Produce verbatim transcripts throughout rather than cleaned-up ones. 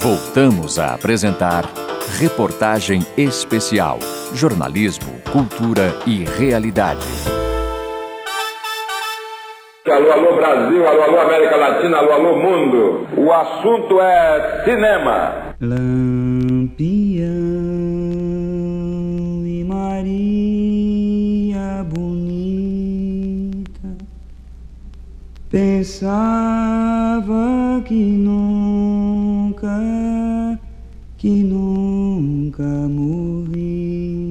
Voltamos a apresentar Reportagem Especial. Jornalismo, cultura e realidade. Alô, alô Brasil, alô, alô América Latina, alô, alô mundo. O assunto é cinema. Lampião e Maria bonita, pensava que nunca, que nunca morria.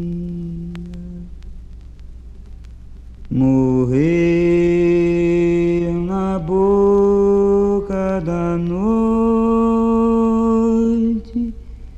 Morreu na boca da noite,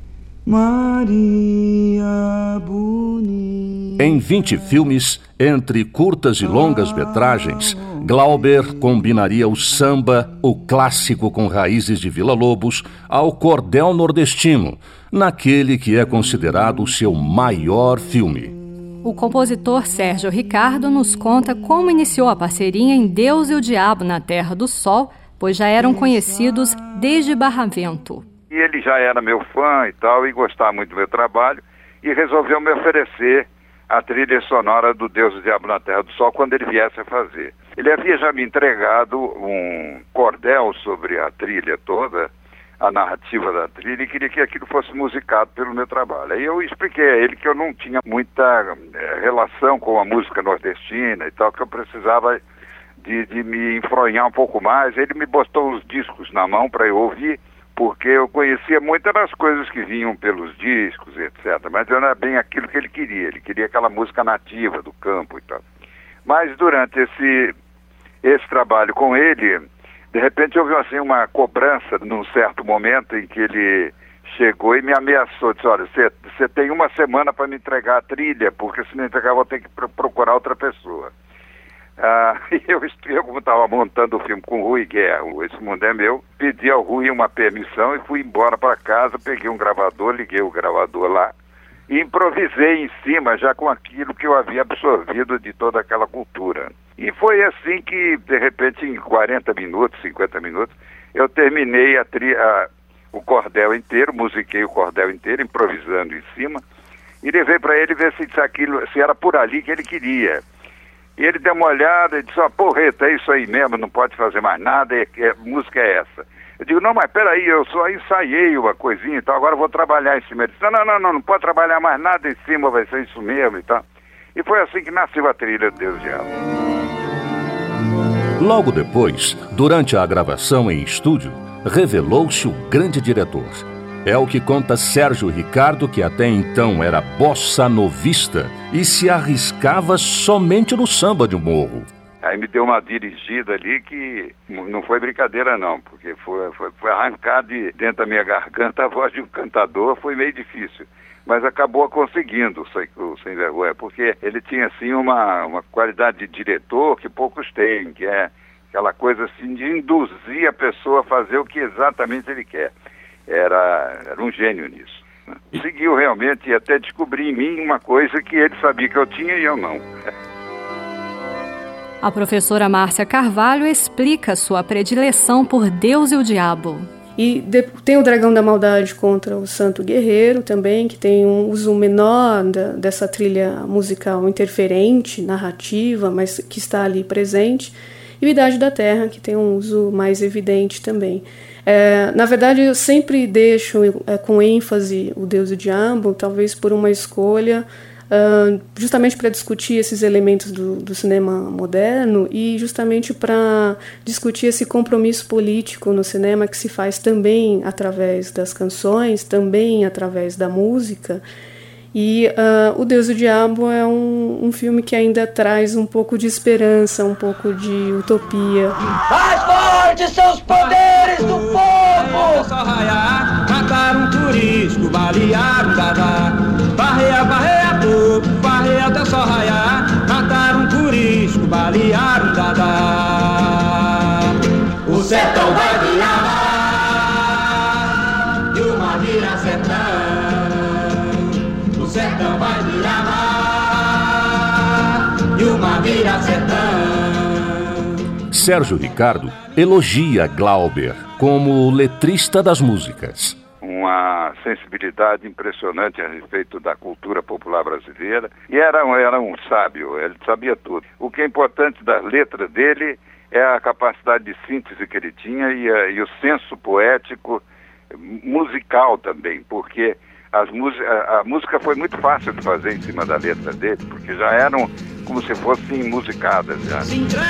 Maria bonita. Em vinte filmes, entre curtas e longas metragens, Glauber combinaria o samba, o clássico com raízes de Vila Lobos, ao cordel nordestino, naquele que é considerado o seu maior filme. O compositor Sérgio Ricardo nos conta como iniciou a parceria em Deus e o Diabo na Terra do Sol, pois já eram conhecidos desde Barravento. E ele já era meu fã e tal, e gostava muito do meu trabalho, e resolveu me oferecer a trilha sonora do Deus e o Diabo na Terra do Sol quando ele viesse a fazer. Ele havia já me entregado um cordel sobre a trilha toda, a narrativa da trilha, e queria que aquilo fosse musicado pelo meu trabalho. Aí eu expliquei a ele que eu não tinha muita é, relação com a música nordestina e tal, que eu precisava de, de me enfronhar um pouco mais. Ele me botou os discos na mão para eu ouvir, porque eu conhecia muitas das coisas que vinham pelos discos, etcétera. Mas não era bem aquilo que ele queria. Ele queria aquela música nativa do campo e tal. Mas durante esse, esse trabalho com ele, de repente houve assim uma cobrança num certo momento em que ele chegou e me ameaçou, disse, olha, você tem uma semana para me entregar a trilha, porque se não entregar eu vou ter que pr- procurar outra pessoa. Ah, e eu, eu como estava montando o filme com o Rui Guerra, Esse Mundo é Meu, pedi ao Rui uma permissão e fui embora para casa, peguei um gravador, liguei o gravador lá e improvisei em cima já com aquilo que eu havia absorvido de toda aquela cultura. E foi assim que, de repente, em quarenta minutos, cinquenta minutos, eu terminei a tri, a, o cordel inteiro, musiquei o cordel inteiro, improvisando em cima, e levei para ele ver se, aquilo, se era por ali que ele queria. E ele deu uma olhada e disse, ó, oh, porreta, é isso aí mesmo, não pode fazer mais nada, é, é, música é essa. Eu digo, não, mas peraí, eu só ensaiei uma coisinha e tal, agora eu vou trabalhar em cima. Ele disse, não, não, não, não, não pode trabalhar mais nada em cima, vai ser isso mesmo e tal. E foi assim que nasceu a trilha do Deus e o Diabo. Logo depois, durante a gravação em estúdio, revelou-se o grande diretor. É o que conta Sérgio Ricardo, que até então era bossa novista e se arriscava somente no samba de morro. Aí me deu uma dirigida ali que não foi brincadeira não, porque foi, foi, foi arrancar de dentro da minha garganta a voz de um cantador, foi meio difícil. Mas acabou conseguindo o Sem Vergonha, porque ele tinha assim uma, uma qualidade de diretor que poucos têm, que é aquela coisa assim de induzir a pessoa a fazer o que exatamente ele quer. Era, era um gênio nisso. Né? Seguiu realmente e até descobri em mim uma coisa que ele sabia que eu tinha e eu não. A professora Márcia Carvalho explica sua predileção por Deus e o Diabo. E de, tem o Dragão da Maldade contra o Santo Guerreiro também, que tem um uso menor da, dessa trilha musical interferente, narrativa, mas que está ali presente. E o Idade da Terra, que tem um uso mais evidente também. É, na verdade, eu sempre deixo é, com ênfase o Deus e o Diabo, talvez por uma escolha, uh, justamente para discutir esses elementos do, do cinema moderno e justamente para discutir esse compromisso político no cinema que se faz também através das canções, também através da música. E uh, O Deus e o Diabo é um, um filme que ainda traz um pouco de esperança, um pouco de utopia. Mais fortes são os poderes do povo! Mataram um turismo, balearam um dadá. Barreia, barreia, povo, barreia até só raiar. Mataram um turismo, balearam um dadá. O sertão vai virar mar, e o mar vira sertão. O sertão vai virar mar, e o mar vira sertão. Sérgio Ricardo elogia Glauber como letrista das músicas. Um uma sensibilidade impressionante a respeito da cultura popular brasileira, e era, um, era um sábio, ele sabia tudo. O que é importante da letra dele é a capacidade de síntese que ele tinha e, a, e o senso poético musical também, porque as a, a música foi muito fácil de fazer em cima da letra dele, porque já eram como se fossem musicadas já. Se entrega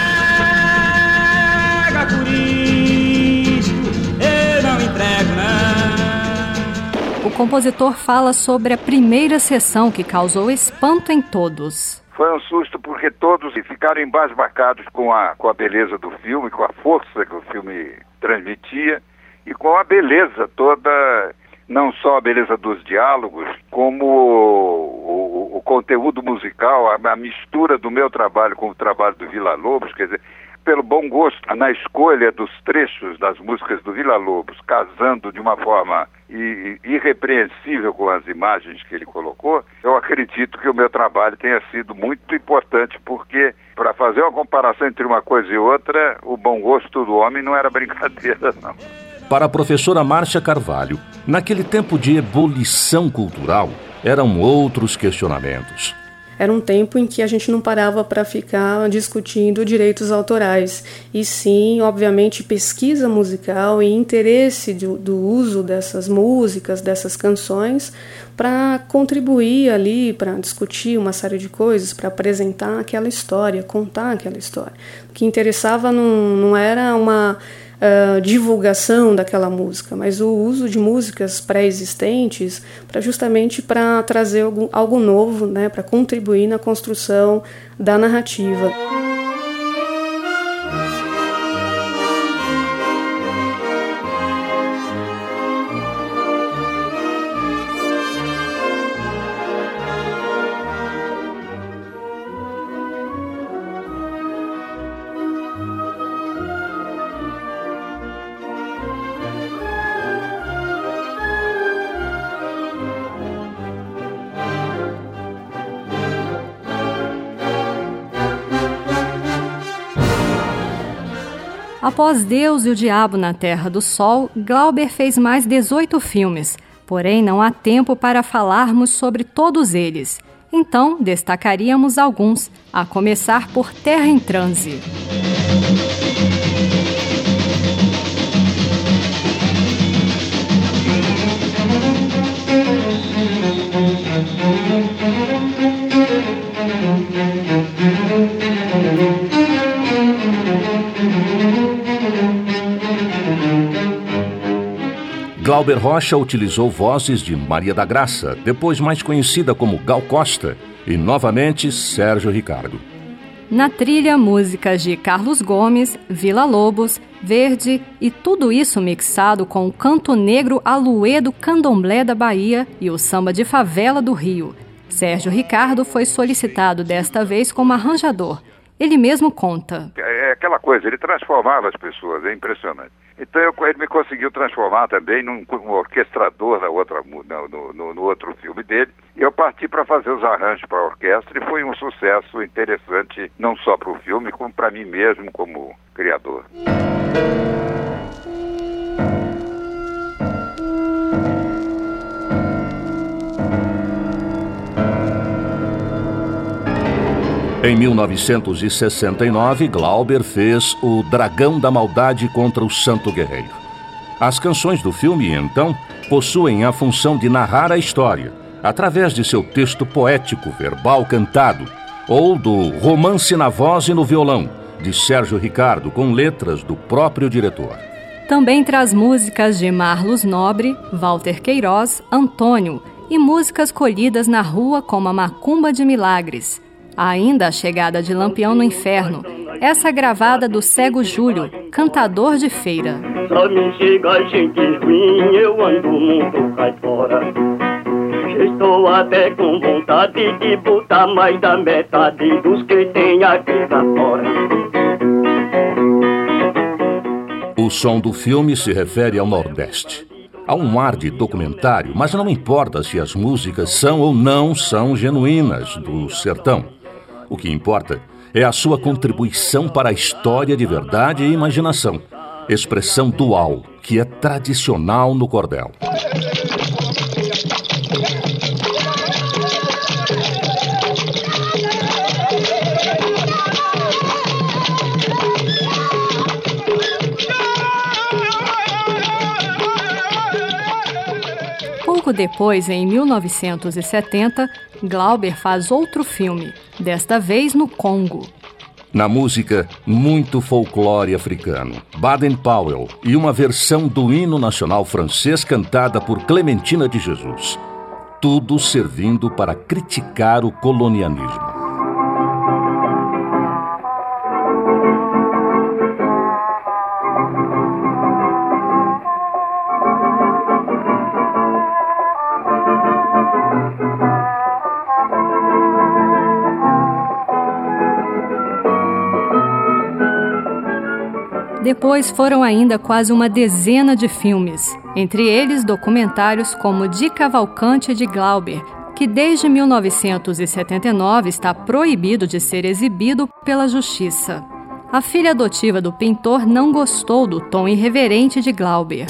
por isso, eu não entrego não. O compositor fala sobre a primeira sessão que causou espanto em todos. Foi um susto porque todos ficaram embasbacados com a, com a beleza do filme, com a força que o filme transmitia e com a beleza toda, não só a beleza dos diálogos, como o, o, o conteúdo musical, a, a mistura do meu trabalho com o trabalho do Villa-Lobos, quer dizer, pelo bom gosto na escolha dos trechos das músicas do Villa-Lobos, casando de uma forma i, irrepreensível com as imagens que ele colocou, eu acredito que o meu trabalho tenha sido muito importante, porque para fazer uma comparação entre uma coisa e outra, o bom gosto do homem não era brincadeira, não. Para a professora Márcia Carvalho, naquele tempo de ebulição cultural, eram outros questionamentos. Era um tempo em que a gente não parava para ficar discutindo direitos autorais, e sim, obviamente, pesquisa musical e interesse do, do uso dessas músicas, dessas canções, para contribuir ali, para discutir uma série de coisas, para apresentar aquela história, contar aquela história. O que interessava não, não era uma Uh, divulgação daquela música, mas o uso de músicas pré-existentes para justamente para trazer algo, algo novo, né, para contribuir na construção da narrativa. Após Deus e o Diabo na Terra do Sol, Glauber fez mais dezoito filmes, porém não há tempo para falarmos sobre todos eles. Então, destacaríamos alguns, a começar por Terra em Transe. Glauber Rocha utilizou vozes de Maria da Graça, depois mais conhecida como Gal Costa, e novamente Sérgio Ricardo. Na trilha, músicas de Carlos Gomes, Villa-Lobos, Verde e tudo isso mixado com o canto negro aluê do candomblé da Bahia e o samba de favela do Rio. Sérgio Ricardo foi solicitado desta vez como arranjador. Ele mesmo conta. É aquela coisa, ele transformava as pessoas, é impressionante. Então eu, ele me conseguiu transformar também num, num orquestrador da outra, no, no, no outro filme dele. E eu parti para fazer os arranjos para a orquestra e foi um sucesso interessante, não só para o filme, como para mim mesmo como criador. Em mil novecentos e sessenta e nove, Glauber fez o Dragão da Maldade contra o Santo Guerreiro. As canções do filme, então, possuem a função de narrar a história, através de seu texto poético, verbal cantado, ou do romance na voz e no violão, de Sérgio Ricardo, com letras do próprio diretor. Também traz músicas de Marlos Nobre, Walter Queiroz, Antônio, e músicas colhidas na rua como a Macumba de Milagres. Há ainda a chegada de Lampião no Inferno, essa gravada do Cego Júlio, cantador de feira. Pra mim chega gente ruim, eu ando muito cai fora. Estou até com vontade de botar mais da metade dos que tem aqui lá fora. O som do filme se refere ao Nordeste. Há um ar de documentário, mas não importa se as músicas são ou não são genuínas do sertão. O que importa é a sua contribuição para a história de verdade e imaginação. expressão dual, que é tradicional no cordel. Pouco depois, em mil novecentos e setenta, Glauber faz outro filme, desta vez no Congo. Na música, muito folclore africano, Baden Powell e uma versão do hino nacional francês cantada por Clementina de Jesus. Tudo servindo para criticar o colonialismo. Depois foram ainda quase uma dezena de filmes, entre eles documentários como De Cavalcante de Glauber, que desde mil novecentos e setenta e nove está proibido de ser exibido pela justiça. A filha adotiva do pintor não gostou do tom irreverente de Glauber.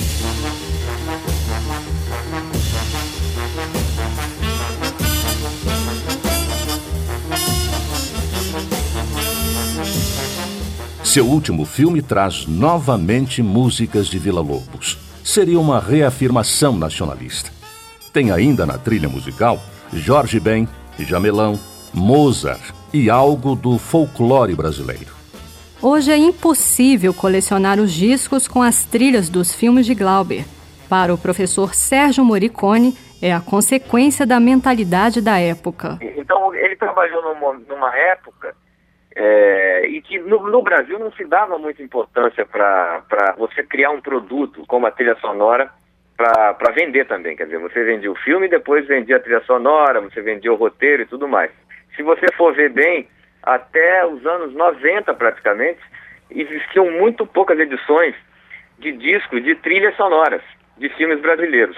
Seu último filme traz novamente músicas de Villa-Lobos. Seria uma reafirmação nacionalista. Tem ainda na trilha musical Jorge Ben, Jamelão, Mozart e algo do folclore brasileiro. Hoje é impossível colecionar os discos com as trilhas dos filmes de Glauber. Para o professor Sérgio Morricone, é a consequência da mentalidade da época. Então, ele trabalhou numa, numa época É, e que no, no Brasil não se dava muita importância para você criar um produto como a trilha sonora para vender também. Quer dizer, você vendia o filme e depois vendia a trilha sonora, você vendia o roteiro e tudo mais. Se você for ver bem, até os anos noventa praticamente, existiam muito poucas edições de discos de trilhas sonoras de filmes brasileiros.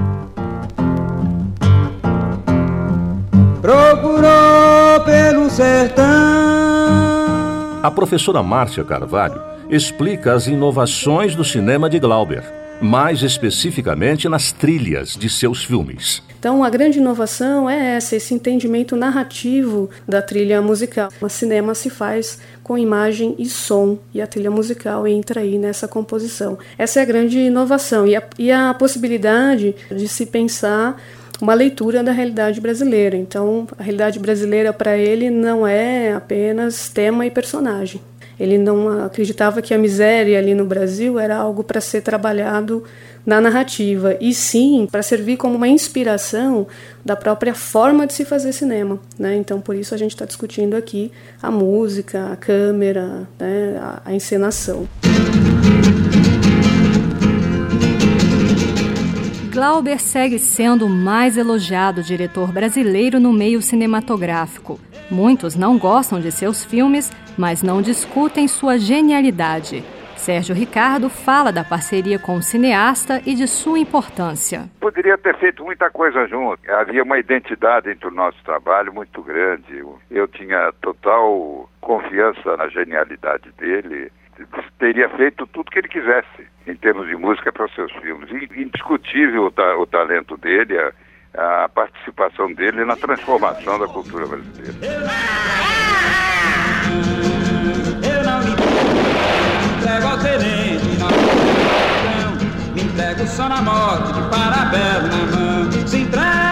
Procurou pelo sertão. A professora Márcia Carvalho explica as inovações do cinema de Glauber, mais especificamente nas trilhas de seus filmes. Então, a grande inovação é essa, esse entendimento narrativo da trilha musical. O cinema se faz com imagem e som, e a trilha musical entra aí nessa composição. Essa é a grande inovação, e a, e a possibilidade de se pensar uma leitura da realidade brasileira. Então, a realidade brasileira para ele não é apenas tema e personagem. Ele não acreditava que a miséria ali no Brasil era algo para ser trabalhado na narrativa, e sim para servir como uma inspiração da própria forma de se fazer cinema, né? Então, por isso a gente está discutindo aqui a música, a câmera, né? a, a encenação. Glauber segue sendo o mais elogiado diretor brasileiro no meio cinematográfico. Muitos não gostam de seus filmes, mas não discutem sua genialidade. Sérgio Ricardo fala da parceria com o cineasta e de sua importância. Poderia ter feito muita coisa junto. Havia uma identidade entre o nosso trabalho muito grande. Eu tinha total confiança na genialidade dele. Teria feito tudo que ele quisesse em termos de música para os seus filmes. Indiscutível o, ta- o talento dele, a, a participação dele na transformação da cultura brasileira. Eu não me entrego ao tenente, não me entrego só na morte, de parabéns na mão, se entrega.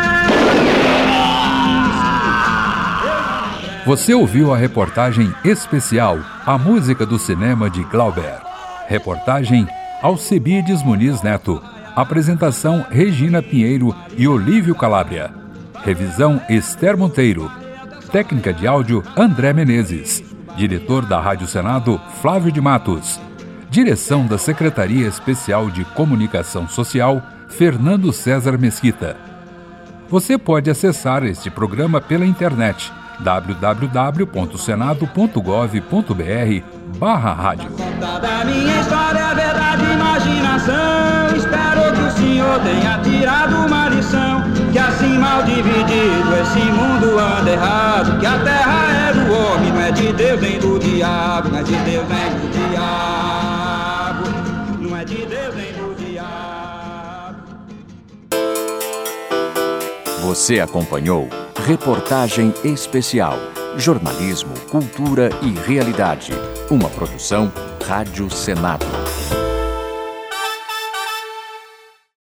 Você ouviu a reportagem especial A Música do Cinema de Glauber. Reportagem Alcebiades Muniz Neto. Apresentação Regina Pinheiro e Olívio Calabria. Revisão Esther Monteiro. Técnica de áudio André Menezes. Diretor da Rádio Senado Flávio de Matos. Direção da Secretaria Especial de Comunicação Social Fernando César Mesquita. Você pode acessar este programa pela internet w w w ponto senado ponto gov ponto b r barra rádio. Da minha história, verdade, imaginação. Espero que o senhor tenha tirado uma lição. Que assim mal dividido esse mundo anda errado. Que a terra é do homem, não é de Deus nem do diabo. Não é de Deus nem do diabo. Você acompanhou Reportagem Especial, Jornalismo, Cultura e Realidade. Uma produção Rádio Senado.